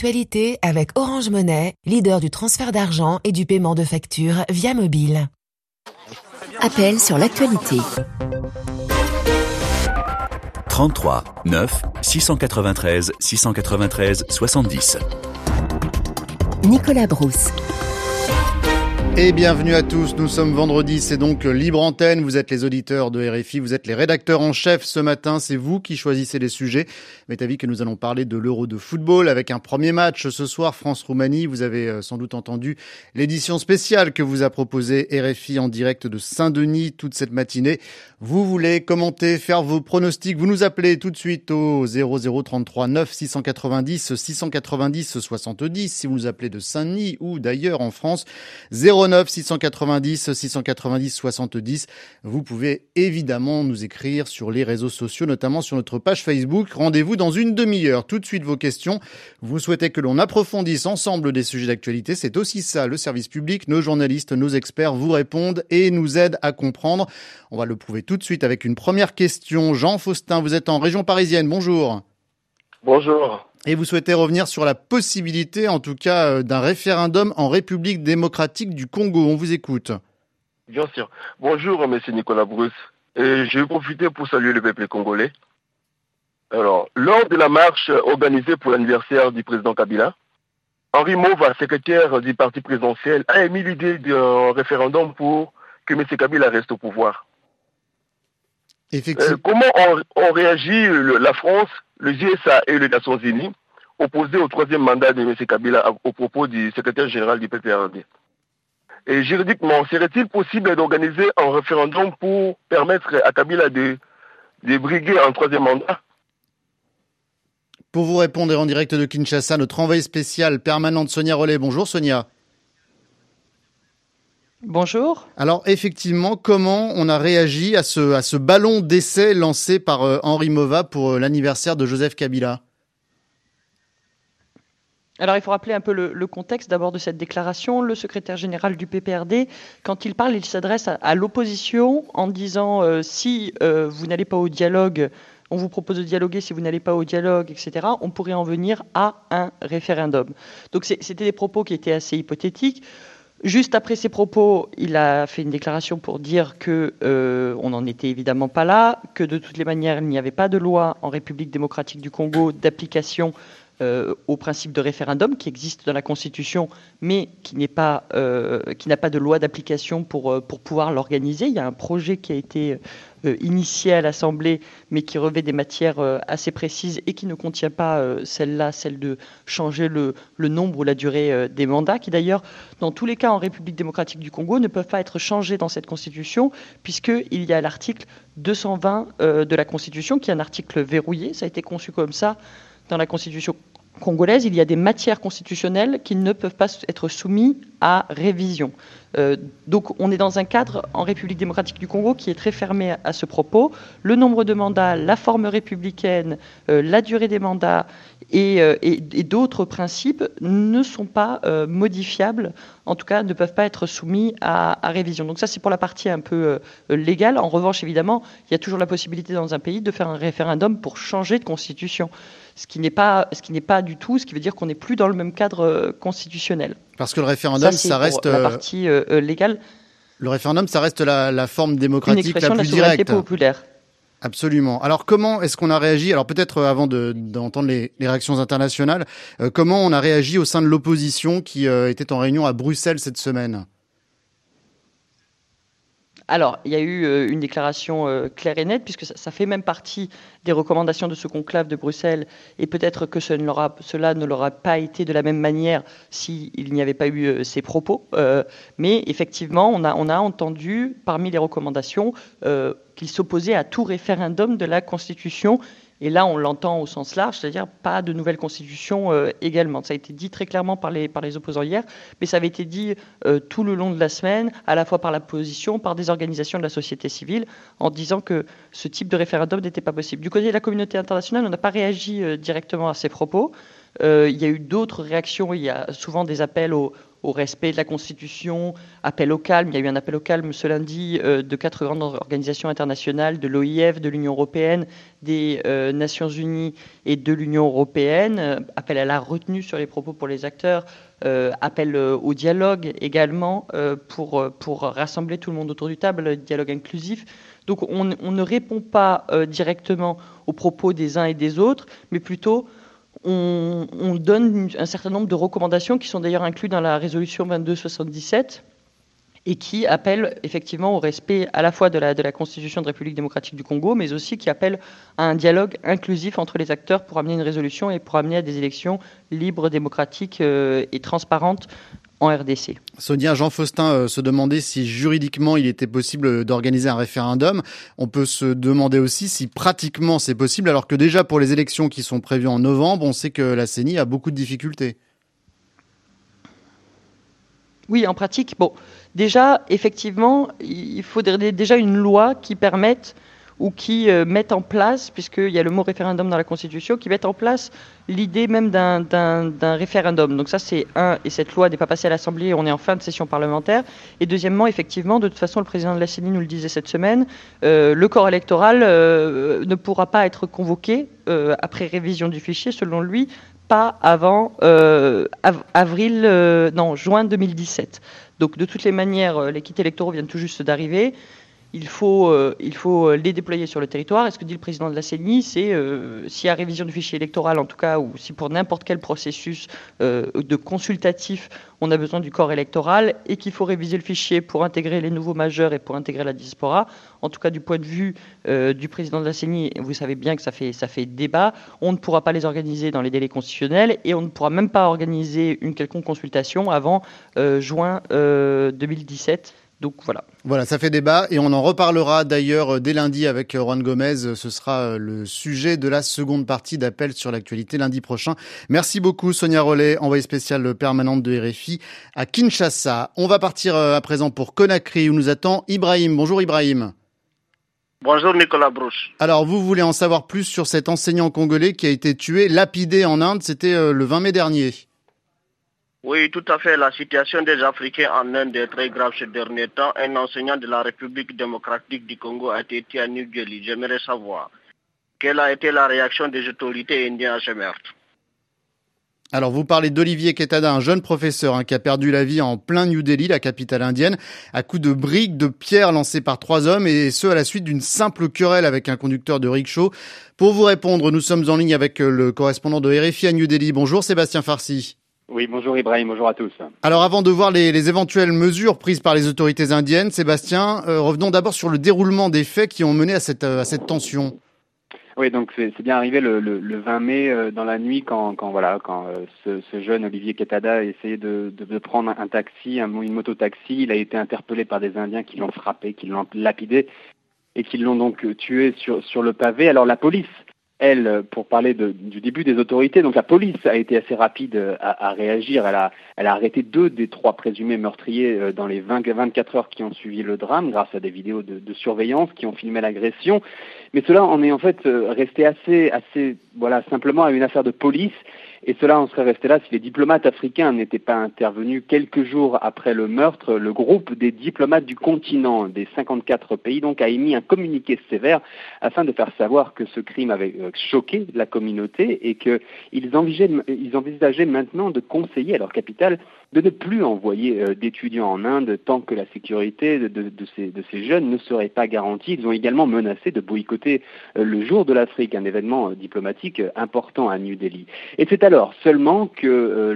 l'actualité avec Orange Money, leader du transfert d'argent et du paiement de factures via mobile. Appel sur l'actualité. 33 9 693 693 70. Nicolas Brousse. Et bienvenue à tous, nous sommes vendredi, c'est donc Libre Antenne, vous êtes les auditeurs de RFI, vous êtes les rédacteurs en chef ce matin, c'est vous qui choisissez les sujets. Mais t'as vu que nous allons parler de l'Euro de football avec un premier match ce soir, France-Roumanie. Vous avez sans doute entendu l'édition spéciale que vous a proposée RFI en direct de Saint-Denis toute cette matinée. Vous voulez commenter, faire vos pronostics, vous nous appelez tout de suite au 0033 9 690 690 70 si vous nous appelez de Saint-Denis ou d'ailleurs en France. 09 690 690 70. Vous pouvez évidemment nous écrire sur les réseaux sociaux, notamment sur notre page Facebook. Rendez-vous dans une demi-heure. Tout de suite vos questions. Vous souhaitez que l'on approfondisse ensemble des sujets d'actualité. C'est aussi ça, le service public. Nos journalistes, nos experts vous répondent et nous aident à comprendre. On va le prouver tout de suite avec une première question. Jean Faustin, vous êtes en région parisienne. Bonjour. Bonjour. Et vous souhaitez revenir sur la possibilité, en tout cas, d'un référendum en République démocratique du Congo. On vous écoute. Bien sûr. Bonjour, monsieur Nicolas Brousse. Et je vais profiter pour saluer le peuple congolais. Alors, lors de la marche organisée pour l'anniversaire du président Kabila, Henri Mova, secrétaire du parti présidentiel, a émis l'idée d'un référendum pour que M. Kabila reste au pouvoir. Effectivement. Comment ont réagi la France, le GSA et les Nations Unies opposés au troisième mandat de M. Kabila au propos du secrétaire général du PPRD? Et juridiquement, serait-il possible d'organiser un référendum pour permettre à Kabila de briguer un troisième mandat? Pour vous répondre en direct de Kinshasa, notre envoyée spéciale permanente Sonia Rollet. Bonjour Sonia. Bonjour. Alors effectivement, comment on a réagi à ce ballon d'essai lancé par Henri Mova pour l'anniversaire de Joseph Kabila? Alors il faut rappeler un peu le contexte d'abord de cette déclaration. Le secrétaire général du PPRD, quand il parle, il s'adresse à l'opposition en disant si vous n'allez pas au dialogue, on vous propose de dialoguer, si vous n'allez pas au dialogue, etc., on pourrait en venir à un référendum. Donc c'était des propos qui étaient assez hypothétiques. Juste après ces propos, il a fait une déclaration pour dire que on n'en était évidemment pas là, que de toutes les manières, il n'y avait pas de loi en République démocratique du Congo d'application au principe de référendum qui existe dans la Constitution, mais qui n'a pas de loi d'application pour pouvoir l'organiser. Il y a un projet qui a été initié à l'Assemblée, mais qui revêt des matières assez précises et qui ne contient pas celle de changer le nombre ou la durée des mandats, qui d'ailleurs, dans tous les cas en République démocratique du Congo, ne peuvent pas être changés dans cette Constitution, puisqu'il y a l'article 220 de la Constitution, qui est un article verrouillé. Ça a été conçu comme ça dans la Constitution congolaise. Il y a des matières constitutionnelles qui ne peuvent pas être soumises à révision. Donc on est dans un cadre en République démocratique du Congo qui est très fermé à ce propos. Le nombre de mandats, la forme républicaine, la durée des mandats et d'autres principes ne sont pas modifiables, en tout cas ne peuvent pas être soumis à révision. Donc ça c'est pour la partie un peu légale. En revanche, évidemment, il y a toujours la possibilité dans un pays de faire un référendum pour changer de constitution. Ce qui n'est pas du tout, ce qui veut dire qu'on n'est plus dans le même cadre constitutionnel. Parce que le référendum, ça reste la partie légale. Le référendum, ça reste la forme démocratique la plus de la souveraineté directe. Populaire. Absolument. Alors comment est-ce qu'on a réagi? Alors peut-être avant d'entendre les réactions internationales, comment on a réagi au sein de l'opposition qui était en réunion à Bruxelles cette semaine? Alors, il y a eu une déclaration claire et nette, puisque ça fait même partie des recommandations de ce conclave de Bruxelles, et peut-être que cela ne l'aura pas été de la même manière s'il n'y avait pas eu ces propos. Mais effectivement, on a entendu, parmi les recommandations, qu'il s'opposait à tout référendum de la Constitution. Et là, on l'entend au sens large, c'est-à-dire pas de nouvelle constitution également. Ça a été dit très clairement par les opposants hier, mais ça avait été dit tout le long de la semaine, à la fois par l'opposition, par des organisations de la société civile, en disant que ce type de référendum n'était pas possible. Du côté de la communauté internationale, on n'a pas réagi directement à ces propos. Il y a eu d'autres réactions, il y a souvent des appels au au respect de la Constitution, appel au calme. Il y a eu un appel au calme ce lundi de 4 grandes organisations internationales, de l'OIF, de l'Union européenne, des Nations Unies et de l'Union européenne. Appel à la retenue sur les propos pour les acteurs, appel au dialogue également pour rassembler tout le monde autour du table, dialogue inclusif. Donc on ne répond pas directement aux propos des uns et des autres, mais plutôt on donne un certain nombre de recommandations qui sont d'ailleurs incluses dans la résolution 2277 et qui appellent effectivement au respect à la fois de la Constitution de République démocratique du Congo, mais aussi qui appellent à un dialogue inclusif entre les acteurs pour amener une résolution et pour amener à des élections libres, démocratiques et transparentes en RDC. Sonia, Jean Faustin se demandait si juridiquement il était possible d'organiser un référendum. On peut se demander aussi si pratiquement c'est possible, alors que déjà pour les élections qui sont prévues en novembre, on sait que la CENI a beaucoup de difficultés. Oui, en pratique, déjà, effectivement, il faudrait déjà une loi qui permette ou qui mette en place, puisqu'il y a le mot référendum dans la Constitution, qui mette en place l'idée même d'un référendum. Donc ça, c'est un, et cette loi n'est pas passée à l'Assemblée, on est en fin de session parlementaire. Et deuxièmement, effectivement, de toute façon, le président de la CENI nous le disait cette semaine, le corps électoral ne pourra pas être convoqué après révision du fichier, selon lui, pas avant juin 2017. Donc de toutes les manières, les kits électoraux viennent tout juste d'arriver. Il faut les déployer sur le territoire. Et ce que dit le président de la CENI, c'est s'il y a révision du fichier électoral, en tout cas, ou si pour n'importe quel processus de consultatif, on a besoin du corps électoral et qu'il faut réviser le fichier pour intégrer les nouveaux majeurs et pour intégrer la diaspora. En tout cas, du point de vue du président de la CENI, vous savez bien que ça fait débat. On ne pourra pas les organiser dans les délais constitutionnels et on ne pourra même pas organiser une quelconque consultation avant juin 2017. Donc voilà. Voilà, ça fait débat et on en reparlera d'ailleurs dès lundi avec Juan Gomez. Ce sera le sujet de la seconde partie d'Appel sur l'actualité lundi prochain. Merci beaucoup Sonia Rollet, envoyée spéciale permanente de RFI à Kinshasa. On va partir à présent pour Conakry où nous attend Ibrahim. Bonjour Ibrahim. Bonjour Nicolas Brouche. Alors vous voulez en savoir plus sur cet enseignant congolais qui a été tué, lapidé en Inde, c'était le 20 mai dernier. Oui, tout à fait. La situation des Africains en Inde est très grave ces derniers temps. Un enseignant de la République démocratique du Congo a été tué à New Delhi. J'aimerais savoir quelle a été la réaction des autorités indiennes à ce meurtre. Alors vous parlez d'Olivier Ketada, un jeune professeur qui a perdu la vie en plein New Delhi, la capitale indienne, à coups de briques de pierre lancées par 3 hommes et ce à la suite d'une simple querelle avec un conducteur de rickshaw. Pour vous répondre, nous sommes en ligne avec le correspondant de RFI à New Delhi. Bonjour Sébastien Farsi. Oui, bonjour Ibrahim, bonjour à tous. Alors avant de voir les éventuelles mesures prises par les autorités indiennes, Sébastien, revenons d'abord sur le déroulement des faits qui ont mené à cette tension. Oui, donc c'est bien arrivé le 20 mai dans la nuit quand ce jeune Olivier Ketada essayait de prendre un taxi, une moto-taxi. Il a été interpellé par des Indiens qui l'ont frappé, qui l'ont lapidé et qui l'ont donc tué sur le pavé. Alors la police, elle, pour parler du début des autorités, donc la police a été assez rapide à réagir. Elle a arrêté 2 des 3 présumés meurtriers dans les 24 heures qui ont suivi le drame, grâce à des vidéos de surveillance qui ont filmé l'agression. Mais cela en est en fait resté assez simplement à une affaire de police. Et cela en serait resté là si les diplomates africains n'étaient pas intervenus quelques jours après le meurtre. Le groupe des diplomates du continent, des 54 pays, donc, a émis un communiqué sévère afin de faire savoir que ce crime avait choqué la communauté et qu'ils envisageaient maintenant de conseiller à leur capitale de ne plus envoyer d'étudiants en Inde tant que la sécurité de ces jeunes ne serait pas garantie. Ils ont également menacé de boycotter le Jour de l'Afrique, un événement diplomatique important à New Delhi. Et c'est alors seulement que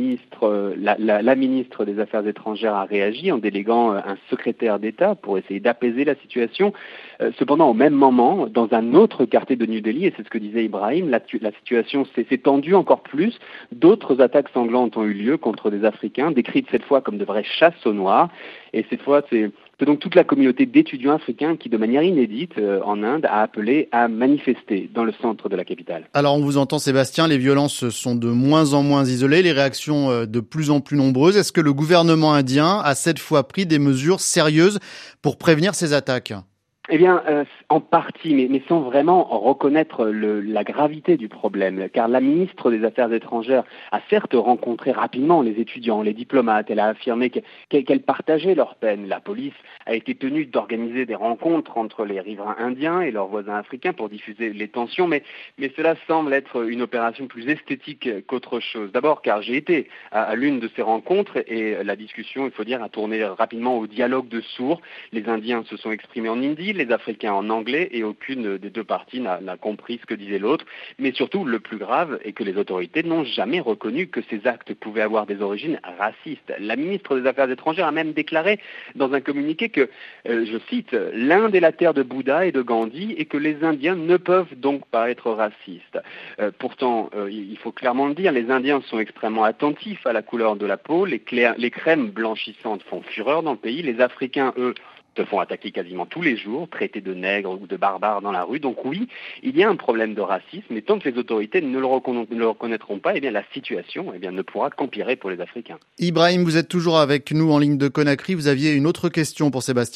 la ministre des Affaires étrangères a réagi en déléguant un secrétaire d'État pour essayer d'apaiser la situation. Cependant, au même moment, dans un autre quartier de New Delhi, et c'est ce que disait Ibrahim, la situation s'est tendue encore plus. D'autres attaques sanglantes ont eu lieu contre des Africains, décrites cette fois comme de vraies chasses aux noirs. Et cette fois, c'est donc toute la communauté d'étudiants africains qui, de manière inédite en Inde, a appelé à manifester dans le centre de la capitale. Alors on vous entend Sébastien, les violences sont de moins en moins isolées, les réactions de plus en plus nombreuses. Est-ce que le gouvernement indien a cette fois pris des mesures sérieuses pour prévenir ces attaques ? Eh bien, en partie, mais sans vraiment reconnaître la gravité du problème, car la ministre des Affaires étrangères a certes rencontré rapidement les étudiants, les diplomates, elle a affirmé qu'elle partageait leur peine. La police a été tenue d'organiser des rencontres entre les riverains indiens et leurs voisins africains pour diffuser les tensions, mais cela semble être une opération plus esthétique qu'autre chose. D'abord, car j'ai été à l'une de ces rencontres et la discussion, il faut dire, a tourné rapidement au dialogue de sourds. Les Indiens se sont exprimés en hindi, les Africains en anglais, et aucune des deux parties n'a compris ce que disait l'autre. Mais surtout, le plus grave est que les autorités n'ont jamais reconnu que ces actes pouvaient avoir des origines racistes. La ministre des Affaires étrangères a même déclaré dans un communiqué que, je cite, « l'Inde est la terre de Bouddha et de Gandhi et que les Indiens ne peuvent donc pas être racistes ». Pourtant, il faut clairement le dire, les Indiens sont extrêmement attentifs à la couleur de la peau, les crèmes blanchissantes font fureur dans le pays, les Africains, eux, se font attaquer quasiment tous les jours, traités de nègres ou de barbares dans la rue. Donc oui, il y a un problème de racisme, et tant que les autorités ne le reconnaîtront pas, eh bien, la situation ne pourra qu'empirer pour les Africains. Ibrahim, vous êtes toujours avec nous en ligne de Conakry. Vous aviez une autre question pour Sébastien ?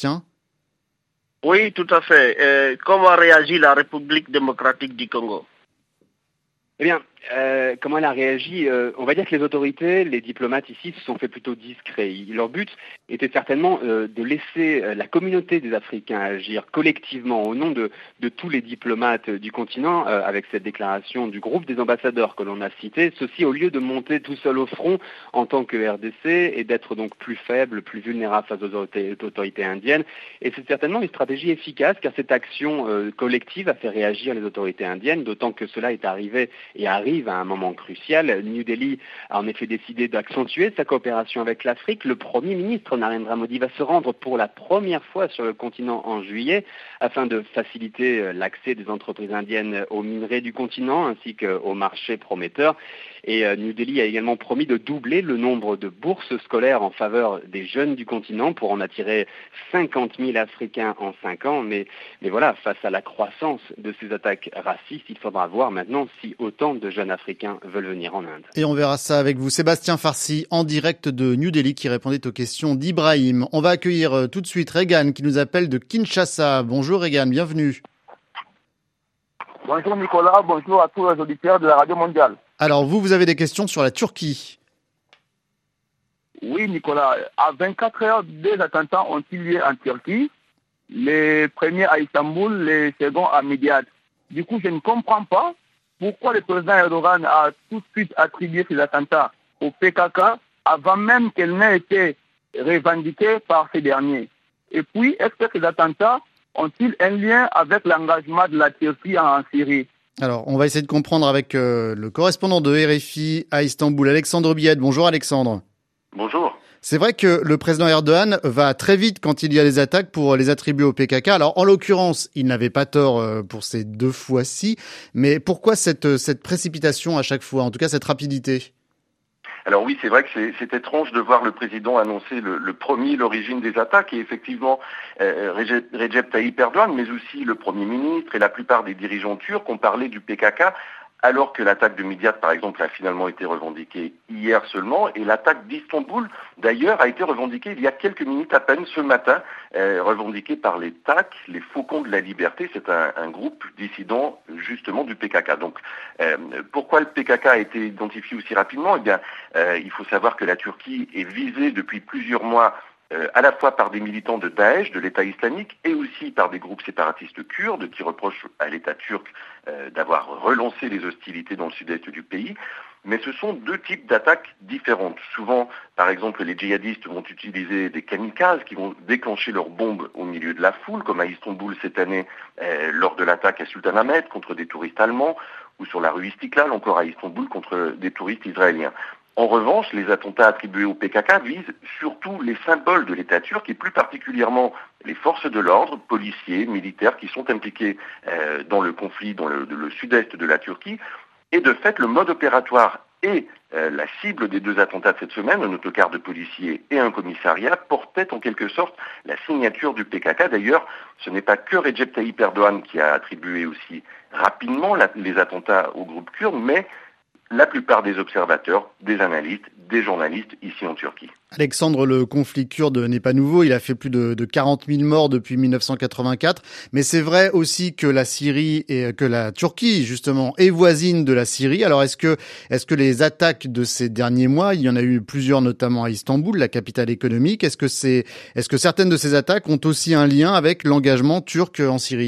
Oui, tout à fait. Comment réagit la République démocratique du Congo ? Eh bien, comment elle a réagi ? On va dire que les autorités, les diplomates ici se sont fait plutôt discrets. Leur but était certainement de laisser la communauté des Africains agir collectivement au nom de tous les diplomates du continent, avec cette déclaration du groupe des ambassadeurs que l'on a cité, ceci au lieu de monter tout seul au front en tant que RDC et d'être donc plus faible, plus vulnérable face aux autorités indiennes. Et c'est certainement une stratégie efficace, car cette action collective a fait réagir les autorités indiennes, d'autant que cela est arrivé et arrive à un moment crucial. New Delhi a en effet décidé d'accentuer sa coopération avec l'Afrique. Le Premier ministre Narendra Modi va se rendre pour la première fois sur le continent en juillet afin de faciliter l'accès des entreprises indiennes aux minerais du continent ainsi qu'aux marchés prometteurs. Et New Delhi a également promis de doubler le nombre de bourses scolaires en faveur des jeunes du continent pour en attirer 50 000 Africains en 5 ans. Mais voilà, face à la croissance de ces attaques racistes, il faudra voir maintenant si autant de jeunes Africains veulent venir en Inde. Et on verra ça avec vous. Sébastien Farsi, en direct de New Delhi, qui répondait aux questions d'Ibrahim. On va accueillir tout de suite Regan, qui nous appelle de Kinshasa. Bonjour Regan, bienvenue. Bonjour Nicolas, bonjour à tous les auditeurs de la Radio Mondiale. Alors vous avez des questions sur la Turquie. Oui Nicolas, à 24 heures, 2 attentats ont eu lieu en Turquie. Les premiers à Istanbul, les seconds à Midyat. Du coup, je ne comprends pas pourquoi le président Erdogan a tout de suite attribué ces attentats au PKK avant même qu'elles n'aient été revendiquées par ces derniers. Et puis, est-ce que ces attentats ont-ils un lien avec l'engagement de la Turquie en Syrie ? Alors, on va essayer de comprendre avec le correspondant de RFI à Istanbul, Alexandre Bied. Bonjour Alexandre. Bonjour. C'est vrai que le président Erdogan va très vite quand il y a des attaques pour les attribuer au PKK. Alors, en l'occurrence, il n'avait pas tort pour ces 2 fois-ci. Mais pourquoi cette précipitation à chaque fois, en tout cas cette rapidité ? Alors oui, c'est vrai que c'est étrange de voir le président annoncer le premier l'origine des attaques, et effectivement Recep Tayyip Erdogan, mais aussi le Premier ministre et la plupart des dirigeants turcs ont parlé du PKK, alors que l'attaque de Midyat, par exemple, a finalement été revendiquée hier seulement, et l'attaque d'Istanbul, d'ailleurs, a été revendiquée il y a quelques minutes à peine ce matin, revendiquée par les TAC, les Faucons de la Liberté. C'est un groupe dissident justement du PKK. Donc, pourquoi le PKK a été identifié aussi rapidement ? Eh bien, il faut savoir que la Turquie est visée depuis plusieurs mois à la fois par des militants de Daesh, de l'État islamique, et aussi par des groupes séparatistes kurdes qui reprochent à l'État turc d'avoir relancé les hostilités dans le sud-est du pays. Mais ce sont 2 types d'attaques différentes. Souvent, par exemple, les djihadistes vont utiliser des kamikazes qui vont déclencher leurs bombes au milieu de la foule, comme à Istanbul cette année lors de l'attaque à Sultanahmet contre des touristes allemands, ou sur la rue Istiklal, encore à Istanbul, contre des touristes israéliens. En revanche, les attentats attribués au PKK visent surtout les symboles de l'État turc et plus particulièrement les forces de l'ordre, policiers, militaires qui sont impliqués dans le conflit dans le sud-est de la Turquie. Et de fait, le mode opératoire et la cible des 2 attentats de cette semaine, un autocar de policiers et un commissariat, portait en quelque sorte la signature du PKK. D'ailleurs, ce n'est pas que Recep Tayyip Erdogan qui a attribué aussi rapidement les attentats au groupe kurde, mais la plupart des observateurs, des analystes, des journalistes ici en Turquie. Alexandre, le conflit kurde n'est pas nouveau, il a fait plus de 40 000 morts depuis 1984, mais c'est vrai aussi que la Syrie et que la Turquie, justement, est voisine de la Syrie. Alors est-ce que les attaques de ces derniers mois, il y en a eu plusieurs notamment à Istanbul, la capitale économique, est-ce que certaines de ces attaques ont aussi un lien avec l'engagement turc en Syrie ?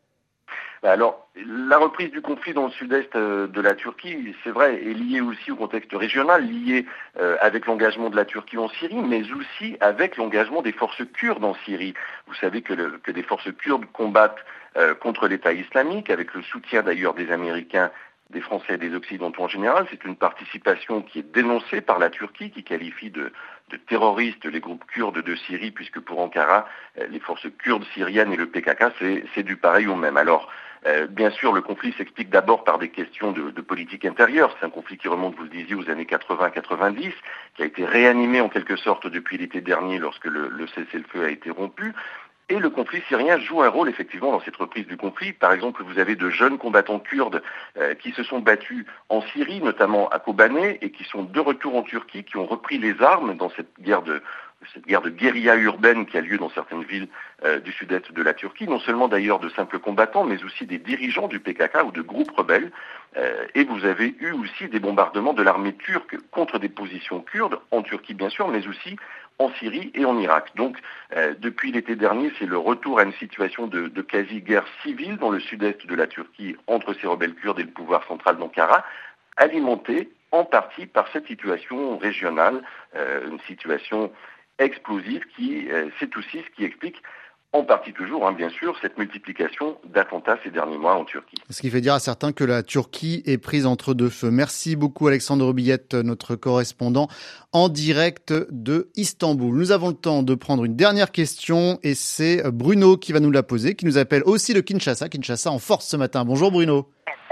Alors, la reprise du conflit dans le sud-est de la Turquie, c'est vrai, est liée aussi au contexte régional, liée avec l'engagement de la Turquie en Syrie, mais aussi avec l'engagement des forces kurdes en Syrie. Vous savez que des forces kurdes combattent contre l'État islamique, avec le soutien d'ailleurs des Américains, des Français et des Occidentaux en général. C'est une participation qui est dénoncée par la Turquie, qui qualifie de terroristes les groupes kurdes de Syrie, puisque pour Ankara, les forces kurdes syriennes et le PKK, c'est du pareil au même. Alors, bien sûr, le conflit s'explique d'abord par des questions de politique intérieure. C'est un conflit qui remonte, vous le disiez, aux années 80-90, qui a été réanimé en quelque sorte depuis l'été dernier lorsque le cessez-le-feu a été rompu. Et le conflit syrien joue un rôle effectivement dans cette reprise du conflit. Par exemple, vous avez de jeunes combattants kurdes qui se sont battus en Syrie, notamment à Kobané, et qui sont de retour en Turquie, qui ont repris les armes dans cette guerre de guérilla urbaine qui a lieu dans certaines villes du sud-est de la Turquie, non seulement d'ailleurs de simples combattants, mais aussi des dirigeants du PKK ou de groupes rebelles. Et vous avez eu aussi des bombardements de l'armée turque contre des positions kurdes, en Turquie bien sûr, mais aussi en Syrie et en Irak. Donc, depuis l'été dernier, c'est le retour à une situation de quasi-guerre civile dans le sud-est de la Turquie entre ces rebelles kurdes et le pouvoir central d'Ankara, alimentée en partie par cette situation régionale, une situation explosive qui, c'est aussi ce qui explique en partie toujours, bien sûr, cette multiplication d'attentats ces derniers mois en Turquie. Ce qui fait dire à certains que la Turquie est prise entre deux feux. Merci beaucoup Alexandre Robillette, notre correspondant en direct de Istanbul. Nous avons le temps de prendre une dernière question et c'est Bruno qui va nous la poser, qui nous appelle aussi de Kinshasa. Kinshasa en force ce matin. Bonjour Bruno.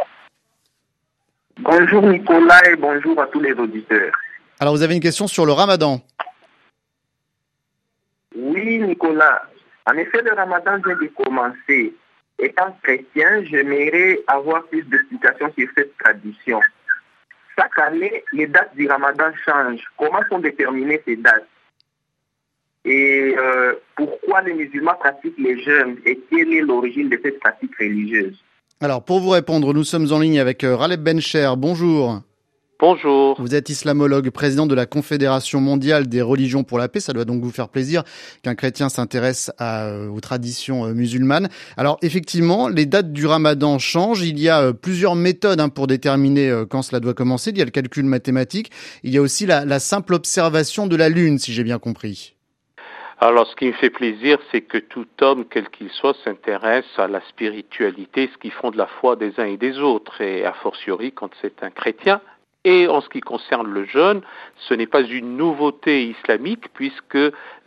Bonjour Nicolas et bonjour à tous les auditeurs. Alors vous avez une question sur le Ramadan. Oui Nicolas. En effet, le Ramadan vient de commencer. Étant chrétien, j'aimerais avoir plus d'explications sur cette tradition. Chaque année, les dates du Ramadan changent. Comment sont déterminées ces dates? Et pourquoi les musulmans pratiquent les jeûnes? Et quelle est l'origine de cette pratique religieuse? Alors, pour vous répondre, nous sommes en ligne avec Raleb Bencher. Bonjour. Bonjour. Vous êtes islamologue, président de la Confédération mondiale des religions pour la paix. Ça doit donc vous faire plaisir qu'un chrétien s'intéresse aux traditions musulmanes. Alors effectivement, les dates du Ramadan changent. Il y a plusieurs méthodes pour déterminer quand cela doit commencer. Il y a le calcul mathématique. Il y a aussi la simple observation de la lune, si j'ai bien compris. Alors, ce qui me fait plaisir, c'est que tout homme, quel qu'il soit, s'intéresse à la spiritualité, ce qui fonde la foi des uns et des autres, et a fortiori quand c'est un chrétien. Et en ce qui concerne le jeûne, ce n'est pas une nouveauté islamique puisque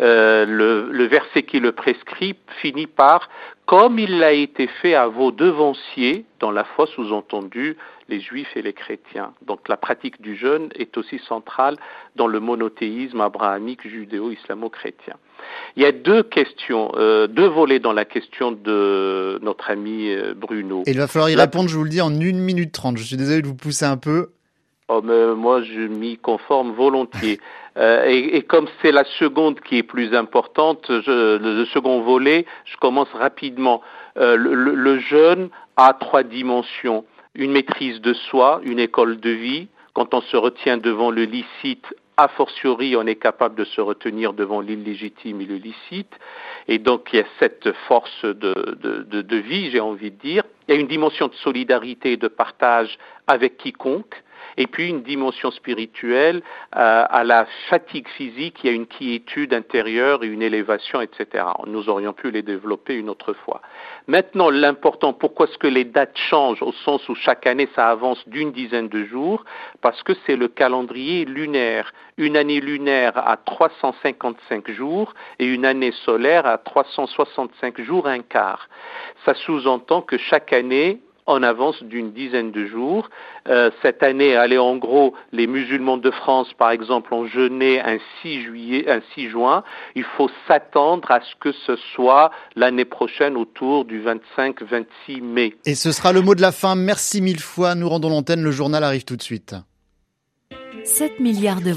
le verset qui le prescrit finit par « comme il l'a été fait à vos devanciers » dans la foi sous-entendue les juifs et les chrétiens. Donc la pratique du jeûne est aussi centrale dans le monothéisme abrahamique judéo-islamo-chrétien. Il y a deux questions, deux volets dans la question de notre ami Bruno. Et il va falloir y répondre, je vous le dis, en 1 minute 30. Je suis désolé de vous pousser un peu. Oh, mais moi, je m'y conforme volontiers. Et comme c'est la seconde qui est plus importante, le second volet, je commence rapidement. Le jeûne a 3 dimensions. Une maîtrise de soi, une école de vie. Quand on se retient devant le licite, a fortiori, on est capable de se retenir devant l'illégitime et le licite. Et donc, il y a cette force de vie, j'ai envie de dire. Il y a une dimension de solidarité et de partage avec quiconque. Et puis une dimension spirituelle à la fatigue physique, il y a une quiétude intérieure et une élévation, etc. Nous aurions pu les développer une autre fois. Maintenant, l'important, pourquoi est-ce que les dates changent au sens où chaque année ça avance d'1 dizaine de jours? Parce que c'est le calendrier lunaire. Une année lunaire a 355 jours et une année solaire a 365 jours un quart. Ça sous-entend que chaque année, en avance d'une dizaine de jours. Cette année, en gros, les musulmans de France, par exemple, ont jeûné un 6 juin. Il faut s'attendre à ce que ce soit l'année prochaine autour du 25-26 mai. Et ce sera le mot de la fin. Merci mille fois. Nous rendons l'antenne. Le journal arrive tout de suite. 7 milliards de